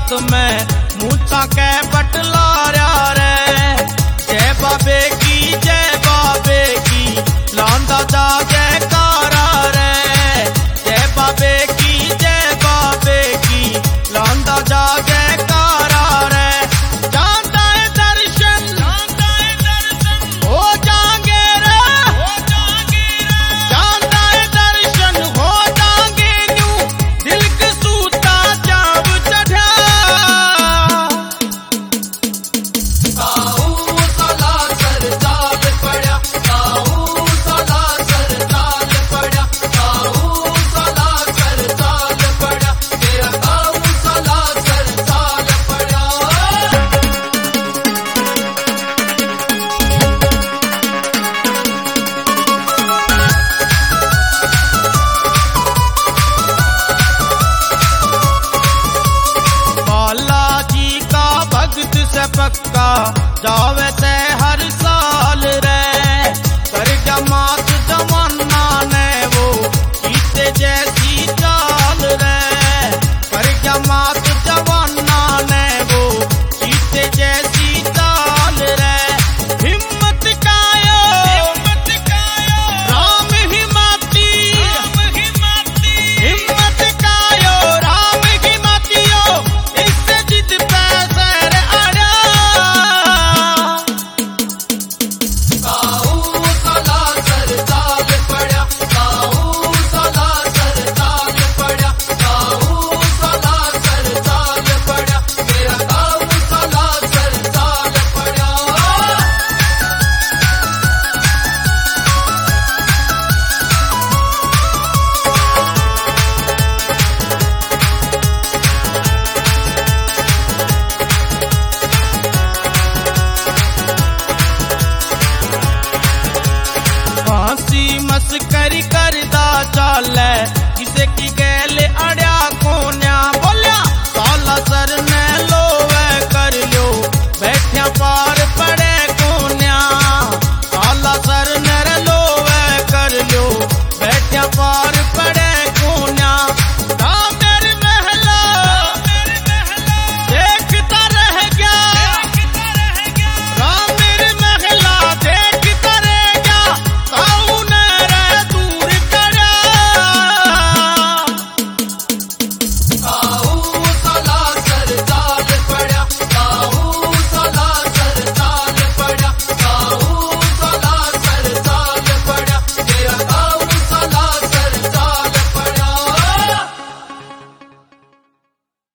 रात में मूसा के बटलारा रे। जय बाबे की लांदा जा जयकारा रे। जय बाबे की लांदा जा जयकारा रे। जाता है दर्शन हो जाएंगे रे। जाता है दर्शन हो जाएंगे न्यू दिल के सूता जाब चढ़ा। बालाजी का भक्त से पक्का